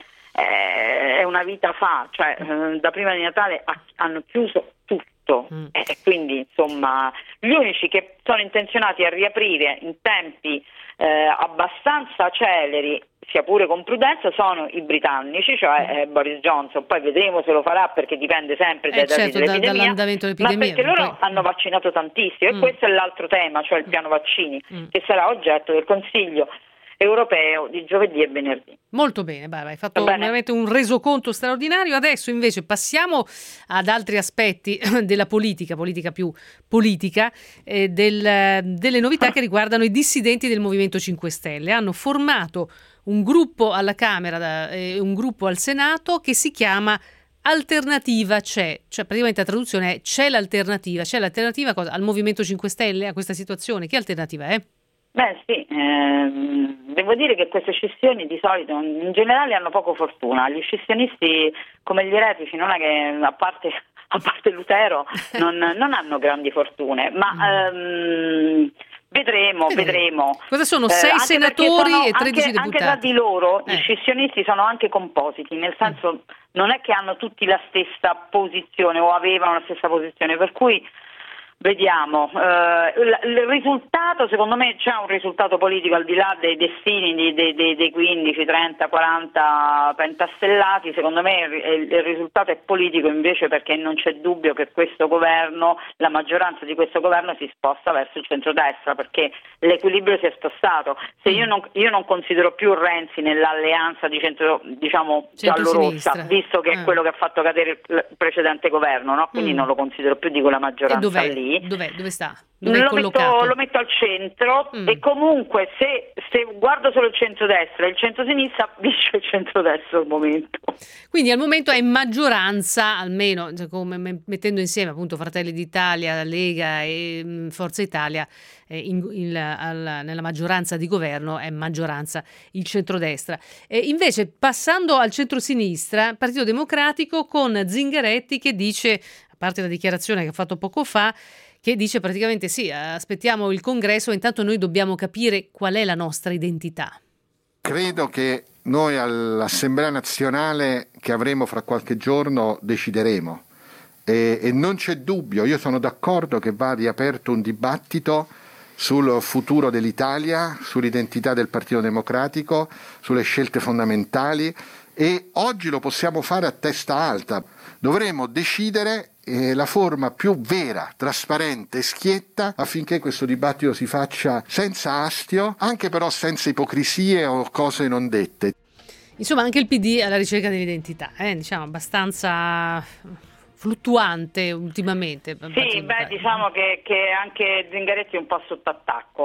è una vita fa, cioè da prima di Natale hanno chiuso tutto e quindi insomma gli unici che sono intenzionati a riaprire in tempi abbastanza celeri, sia pure con prudenza, sono i britannici, cioè Boris Johnson. Poi vedremo se lo farà, perché dipende sempre dai dati dell'epidemia, dall'andamento dell'epidemia, ma perché loro hanno vaccinato tantissimo e questo è l'altro tema, cioè il piano vaccini, che sarà oggetto del Consiglio europeo di giovedì e venerdì. Molto bene, Barbara, hai fatto veramente un resoconto straordinario. Adesso invece passiamo ad altri aspetti della politica più politica, delle novità che riguardano i dissidenti del Movimento 5 Stelle. Hanno formato un gruppo alla Camera e un gruppo al Senato che si chiama Alternativa C'è, cioè praticamente la traduzione è c'è l'alternativa cosa? Al Movimento 5 Stelle, a questa situazione. Che alternativa è? Beh sì, devo dire che queste scissioni di solito in generale hanno poco fortuna. Gli scissionisti come gli eretici non è che a parte Lutero non hanno grandi fortune, ma vedremo. Cosa sono? 6 senatori e 13 deputati. Anche tra di loro gli scissionisti sono anche compositi, nel senso non è che hanno tutti la stessa posizione o avevano la stessa posizione, per cui vediamo. Il risultato, secondo me c'è un risultato politico al di là dei destini dei 15, 30, 40 pentastellati. Secondo me il risultato è politico invece, perché non c'è dubbio che questo governo, la maggioranza di questo governo si sposta verso il centrodestra, perché l'equilibrio si è spostato. Se io non considero più Renzi nell'alleanza di giallo-rossa, visto che è quello che ha fatto cadere il precedente governo, no? Quindi non lo considero più di quella maggioranza lì. Dove sta? Dove è collocato? Lo metto al centro e comunque se guardo solo il centrodestra e il centrosinistra, vince il centrodestra al momento. Quindi al momento è in maggioranza, almeno come mettendo insieme appunto Fratelli d'Italia, Lega e Forza Italia, nella maggioranza di governo è maggioranza il centrodestra. Invece passando al centrosinistra, Partito Democratico con Zingaretti che dice, a parte la dichiarazione che ha fatto poco fa, che dice praticamente sì, aspettiamo il congresso, intanto noi dobbiamo capire qual è la nostra identità. Credo che noi all'Assemblea Nazionale che avremo fra qualche giorno decideremo e non c'è dubbio, io sono d'accordo che va riaperto un dibattito sul futuro dell'Italia, sull'identità del Partito Democratico, sulle scelte fondamentali, e oggi lo possiamo fare a testa alta. Dovremo decidere la forma più vera, trasparente e schietta affinché questo dibattito si faccia senza astio, anche però senza ipocrisie o cose non dette. Insomma, anche il PD alla ricerca dell'identità, diciamo abbastanza fluttuante ultimamente. Sì, diciamo che anche Zingaretti è un po' sotto attacco,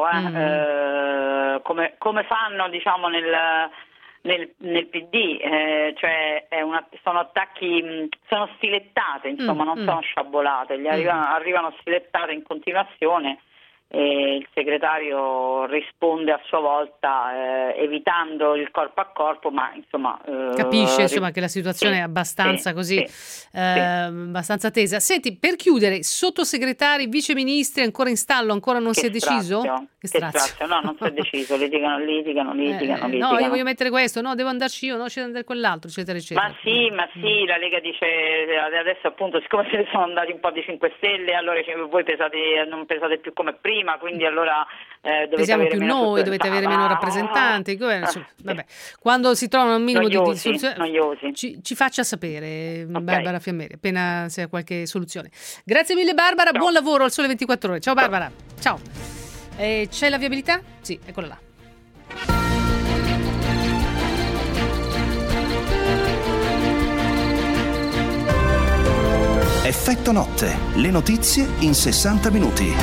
come fanno diciamo nel PD, cioè sono attacchi, sono stilettate, insomma, non sono sciabolate, arrivano stilettate in continuazione, il segretario risponde a sua volta evitando il corpo a corpo, ma insomma capisce insomma che la situazione è abbastanza abbastanza tesa. Senti, per chiudere, sottosegretari, viceministri ancora in stallo, ancora non si è deciso? Che strazio? No, non si è deciso, litigano. No, io voglio mettere questo, no, devo andarci io, no, c'è da andare quell'altro, eccetera, eccetera. Ma sì, la Lega dice adesso appunto, siccome se ne sono andati un po' di 5 Stelle, allora voi non pesate più come prima, quindi allora dovete pesiamo avere più meno noi, dovete avere meno rappresentanti, il governo, vabbè. Quando si trovano un minimo di soluzione ci faccia sapere, okay. Barbara Fiammeri, appena sia qualche soluzione. Grazie mille Barbara, ciao. Buon lavoro al Sole 24 Ore. Ciao Barbara, ciao. C'è la viabilità? Sì, eccola là. Effetto notte, le notizie in 60 minuti.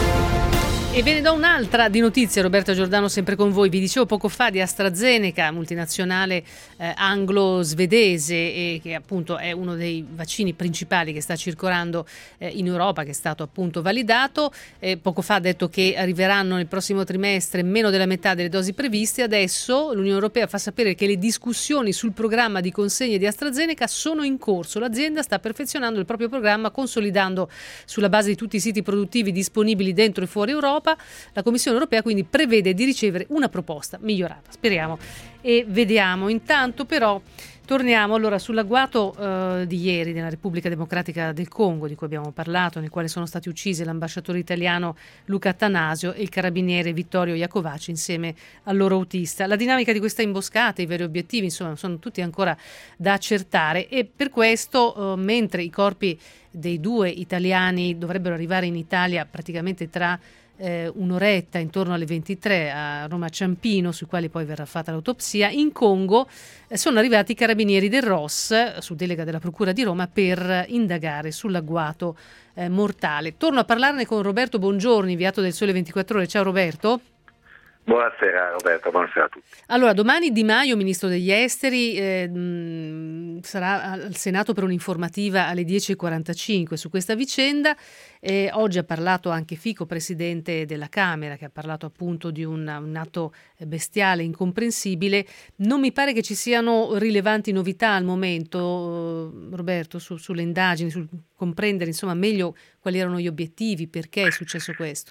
E ve ne do un'altra di notizie, Roberta Giordano sempre con voi. Vi dicevo poco fa di AstraZeneca, multinazionale anglo-svedese, e che appunto è uno dei vaccini principali che sta circolando in Europa, che è stato appunto validato. Poco fa ha detto che arriveranno nel prossimo trimestre meno della metà delle dosi previste. Adesso l'Unione Europea fa sapere che le discussioni sul programma di consegne di AstraZeneca sono in corso. L'azienda sta perfezionando il proprio programma, consolidando sulla base di tutti i siti produttivi disponibili dentro e fuori Europa. La Commissione Europea quindi prevede di ricevere una proposta migliorata. Speriamo e vediamo. Intanto però torniamo allora sull'agguato di ieri nella Repubblica Democratica del Congo, di cui abbiamo parlato, nel quale sono stati uccisi l'ambasciatore italiano Luca Attanasio e il carabiniere Vittorio Iacovacci insieme al loro autista. La dinamica di questa imboscata, i veri obiettivi, insomma, sono tutti ancora da accertare, e per questo mentre i corpi dei 2 italiani dovrebbero arrivare in Italia praticamente tra un'oretta, intorno alle 23 a Roma Ciampino, sui quali poi verrà fatta l'autopsia, in Congo sono arrivati i carabinieri del ROS su delega della Procura di Roma per indagare sull'agguato mortale. Torno a parlarne con Roberto Bongiorni, inviato del Sole 24 Ore. Ciao Roberto. Buonasera Roberto, buonasera a tutti. Allora, domani Di Maio, ministro degli esteri, sarà al Senato per un'informativa alle 10:45 su questa vicenda. Oggi ha parlato anche Fico, presidente della Camera, che ha parlato appunto di un atto bestiale, incomprensibile. Non mi pare che ci siano rilevanti novità al momento, Roberto, sulle indagini, sul comprendere insomma meglio quali erano gli obiettivi, perché è successo questo.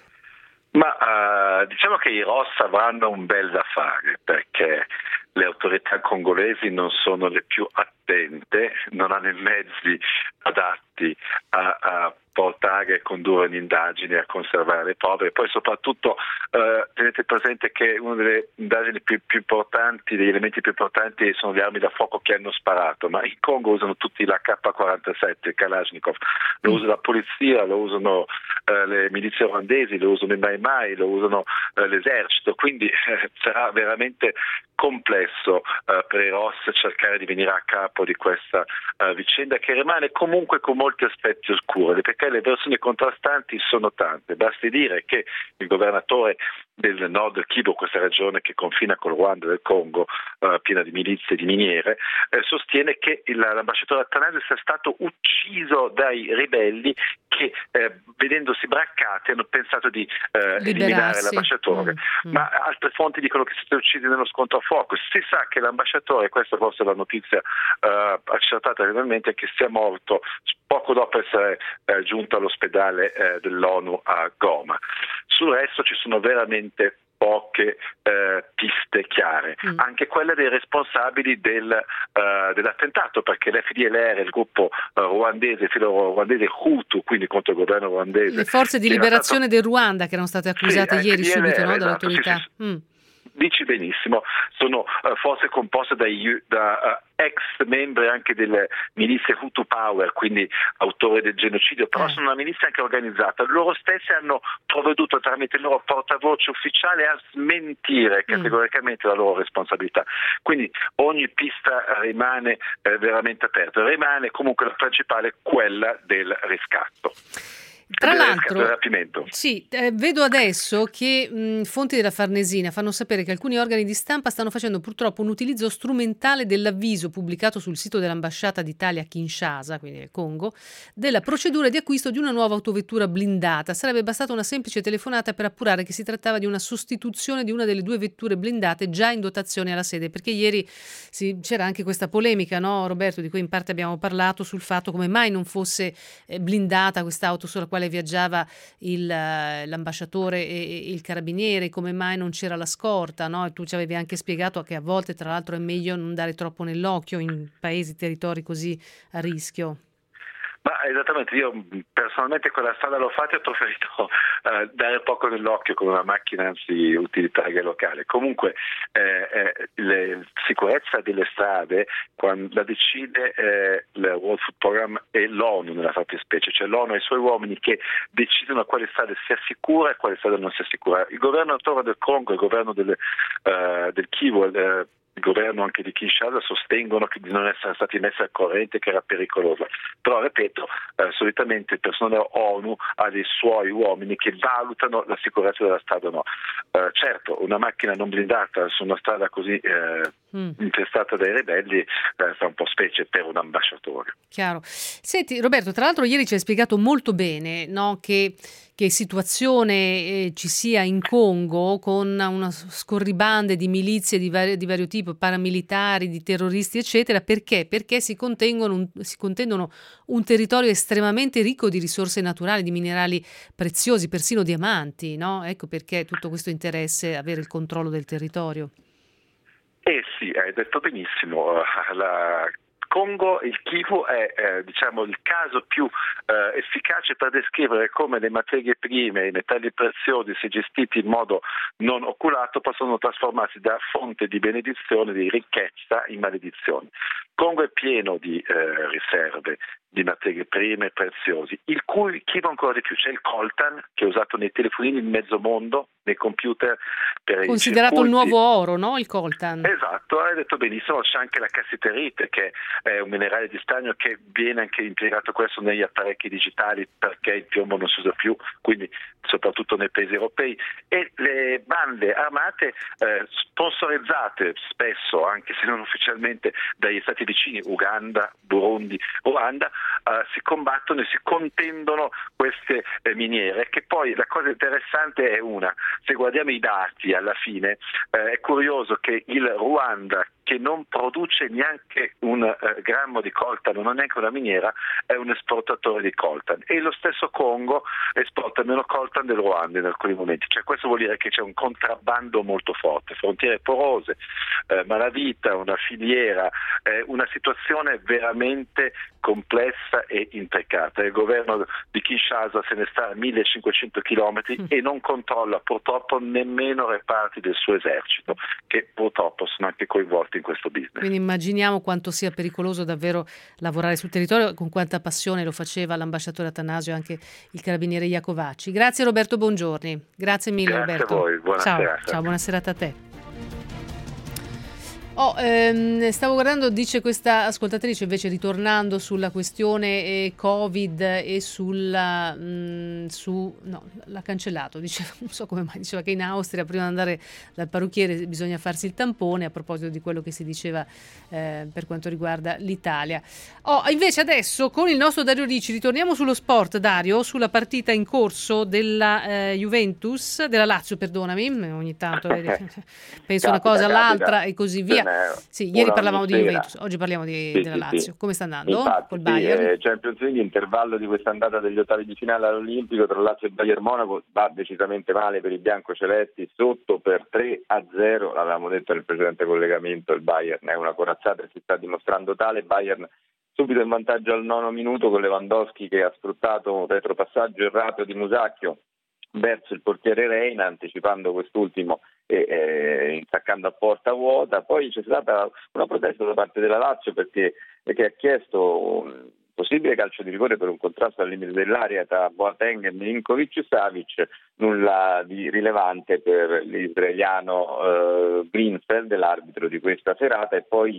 Ma diciamo che i ROS avranno un bel da fare, perché le autorità congolesi non sono le più attente, non hanno i mezzi adatti a portare e condurre un'indagine, a conservare le prove, e poi soprattutto tenete presente che una delle indagini più importanti, degli elementi più importanti sono le armi da fuoco che hanno sparato, ma in Congo usano tutti la K47, il Kalashnikov, lo usa la polizia, lo usano le milizie ruandesi, lo usano i Mai Mai, lo usano l'esercito, quindi sarà veramente complesso per i ROS cercare di venire a capo di questa vicenda, che rimane comunque con molti aspetti oscuri, perché le versioni contrastanti sono tante. Basti dire che il governatore del nord Kivu, questa regione che confina con il Ruanda del Congo, piena di milizie e di miniere, sostiene che l'ambasciatore Attanasio sia stato ucciso dai ribelli che, vedendosi braccati, hanno pensato di eliminare l'ambasciatore. Ma altre fonti dicono che siete uccisi nello scontro a fuoco. Si sa che l'ambasciatore, questa forse è la notizia accertata realmente, che sia morto poco dopo essere giunto all'ospedale dell'ONU a Goma. Sul resto ci sono veramente poche piste chiare, anche quelle dei responsabili dell'attentato, perché l'FDLR, il gruppo ruandese, filo ruandese Hutu, quindi contro il governo ruandese, le forze di liberazione del Ruanda, che erano state accusate ieri subito, no, dall'autorità. Sì. Dici benissimo, sono forze composte da ex membri anche delle milizie Hutu Power, quindi autori del genocidio, però sono una milizia anche organizzata. Loro stessi hanno provveduto tramite il loro portavoce ufficiale a smentire categoricamente la loro responsabilità. Quindi ogni pista rimane veramente aperta. Rimane comunque la principale, quella del riscatto. Tra l'altro, sì, vedo adesso che fonti della Farnesina fanno sapere che alcuni organi di stampa stanno facendo purtroppo un utilizzo strumentale dell'avviso pubblicato sul sito dell'ambasciata d'Italia a Kinshasa, quindi nel Congo, della procedura di acquisto di una nuova autovettura blindata. Sarebbe bastata una semplice telefonata per appurare che si trattava di una sostituzione di una delle 2 vetture blindate già in dotazione alla sede, perché ieri c'era anche questa polemica, no, Roberto, di cui in parte abbiamo parlato, sul fatto come mai non fosse blindata quest'auto sulla quale viaggiava l'ambasciatore e il carabiniere, come mai non c'era la scorta, no? E tu ci avevi anche spiegato che a volte, tra l'altro, è meglio non dare troppo nell'occhio in paesi, territori così a rischio. Ma esattamente, io personalmente quella strada l'ho fatta e ho preferito dare poco nell'occhio con una macchina anzi utilitaria locale. Comunque la sicurezza delle strade la decide il World Food Program e l'ONU nella fattispecie, cioè l'ONU e i suoi uomini che decidono a quale strada sia sicura e a quale strada non sia sicura. Il governo del Congo, il governo del Kivu, il governo anche di Kinshasa sostengono di non essere stati messi al corrente, che era pericolosa. Però, ripeto, solitamente il personale ONU ha dei suoi uomini che valutano la sicurezza della strada o no. Certo, una macchina non blindata su una strada così infestata dai ribelli fa un po' specie per un ambasciatore. Chiaro. Senti, Roberto, tra l'altro ieri ci hai spiegato molto bene, no, che situazione ci sia in Congo, con una scorribande di milizie di vario tipo, paramilitari, di terroristi, eccetera. Perché? Perché si contendono un territorio estremamente ricco di risorse naturali, di minerali preziosi, persino diamanti, no? Ecco perché tutto questo interesse, avere il controllo del territorio. Sì, hai detto benissimo. Congo, il Kivu è il caso più efficace per descrivere come le materie prime, i metalli preziosi, se gestiti in modo non oculato, possono trasformarsi da fonte di benedizione, di ricchezza, in maledizione. Congo è pieno di riserve di materie prime preziosi, il cui Kivu ancora di più. C'è il coltan, che è usato nei telefonini in mezzo mondo, nei computer. Considerato il nuovo oro, no? Il coltan. Esatto, hai detto benissimo. C'è anche la cassiterite, che è un minerale di stagno che viene anche impiegato questo negli apparecchi digitali, perché il piombo non si usa più, quindi soprattutto nei paesi europei. E le bande armate sponsorizzate spesso, anche se non ufficialmente, dagli stati vicini, Uganda, Burundi, Ruanda, si combattono e si contendono queste miniere, che poi la cosa interessante è se guardiamo i dati alla fine, è curioso che il Ruanda, che non produce neanche un grammo di coltan, non è neanche una miniera, è un esportatore di coltan, e lo stesso Congo esporta meno coltan del Ruanda in alcuni momenti. Cioè, questo vuol dire che c'è un contrabbando molto forte, frontiere porose, malavita, una filiera, una situazione veramente complessa e intricata. Il governo di Kinshasa se ne sta a 1500 chilometri e non controlla purtroppo nemmeno reparti del suo esercito, che purtroppo sono anche coinvolti in questo business. Quindi immaginiamo quanto sia pericoloso davvero lavorare sul territorio, con quanta passione lo faceva l'ambasciatore Attanasio e anche il carabiniere Iacovacci. Grazie Roberto, buongiorni. Grazie mille. Grazie Roberto. A voi, buona serata. Ciao, buona serata a te. Stavo guardando, dice questa ascoltatrice, invece, ritornando sulla questione Covid e l'ha cancellato, diceva, non so come mai, diceva che in Austria prima di andare dal parrucchiere bisogna farsi il tampone, a proposito di quello che si diceva per quanto riguarda l'Italia. Invece adesso con il nostro Dario Ricci ritorniamo sullo sport, Dario, sulla partita in corso della Juventus, della Lazio, perdonami, ogni tanto penso una cosa all'altra e così via. Sì, ieri parlavamo di Juventus, oggi parliamo della Lazio. Sì. Come sta andando? Infatti, col Bayern? Champions League, intervallo di quest'andata degli ottavi di finale all'Olimpico tra Lazio e Bayern Monaco, va decisamente male per i biancocelesti, sotto per 3-0, l'avevamo detto nel precedente collegamento, il Bayern è una corazzata e si sta dimostrando tale. Bayern subito in vantaggio al 9° minuto con Lewandowski, che ha sfruttato un retropassaggio errato di Musacchio verso il portiere Reina, anticipando quest'ultimo e insaccando a porta vuota. Poi c'è stata una protesta da parte della Lazio perché ha chiesto un possibile calcio di rigore per un contrasto al limite dell'area tra Boateng e Milinkovic-Savic, nulla di rilevante per l'israeliano Greenfeld, l'arbitro di questa serata, e poi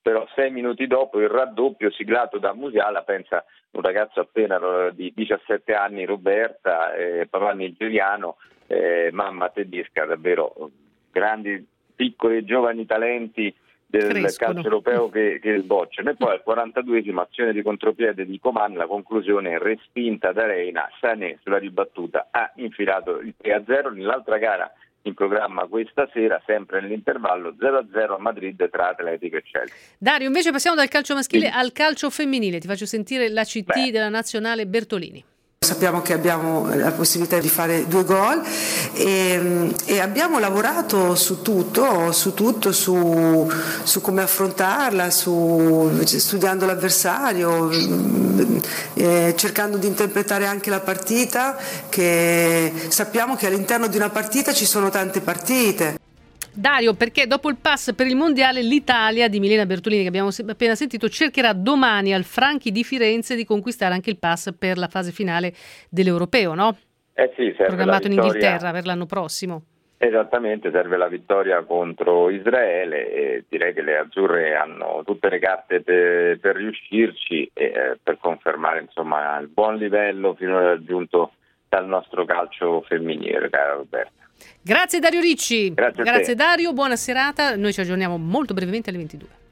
però 6 minuti dopo il raddoppio siglato da Musiala, pensa un ragazzo appena di 17 anni, Roberta, papà nigeriano, mamma tedesca, davvero grandi, piccoli e giovani talenti del calcio europeo che sbocciano. E poi al 42esimo azione di contropiede di Coman, la conclusione respinta da Reina, Sané sulla ribattuta ha infilato il 3-0 nell'altra gara in programma questa sera, sempre nell'intervallo 0-0 a Madrid tra Atletico e Chelsea. Dario, invece passiamo dal calcio maschile al calcio femminile, ti faccio sentire la CT della nazionale Bertolini. Sappiamo che abbiamo la possibilità di fare 2 gol e abbiamo lavorato su tutto, su come affrontarla, studiando l'avversario, cercando di interpretare anche la partita, che sappiamo che all'interno di una partita ci sono tante partite. Dario, perché dopo il pass per il mondiale l'Italia di Milena Bertolini, che abbiamo appena sentito, cercherà domani al Franchi di Firenze di conquistare anche il pass per la fase finale dell'Europeo, no? Sì, serve programmato in Inghilterra per l'anno prossimo. Esattamente, serve la vittoria contro Israele e direi che le azzurre hanno tutte le carte per riuscirci e per confermare insomma il buon livello finora raggiunto dal nostro calcio femminile, cara Roberta. Grazie Dario Ricci. Grazie Dario, buona serata. Noi ci aggiorniamo molto brevemente alle 22.